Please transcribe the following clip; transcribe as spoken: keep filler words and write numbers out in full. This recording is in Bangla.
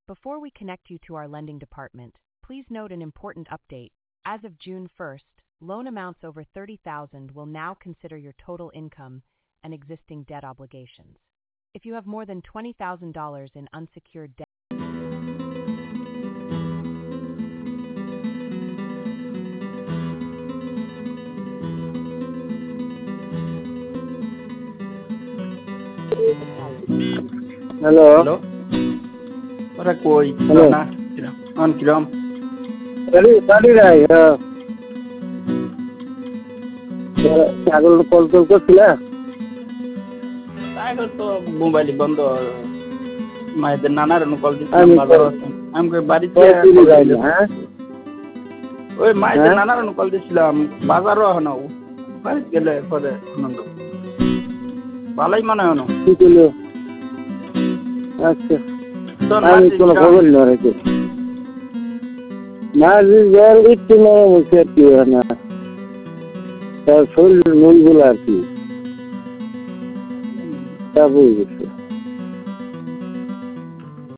Before we connect you to our lending department, please note an important update. As of June first, loan amounts over thirty thousand dollars will now consider your total income and existing debt obligations. If you have more than twenty thousand dollars in unsecured debt, hello hello ওরা কই হ্যালো না কিরম অন কিরম সারি সারি রাই ছাগল কল কল করছিল এখন তো মোবাইল বন্ধ মায়েদের নানার কল দিচ্ছিলাম আমি বাজার আছে আমি কই বাড়িতে হ্যাঁ ওই মায়েদের হ্যাঁ নানার কল দিচ্ছিলাম বাজারও এখন বাড়িতে গেলে পরে আনন্দ ভালোই মনে হয় না কি করলো আচ্ছা তোর আমি মাসি কোনো কিরম? খবর না রেখে না জল একটু নরম হচ্ছে আর কি না তার শরীরের মনগুলো আর কি তা বুঝে গেছে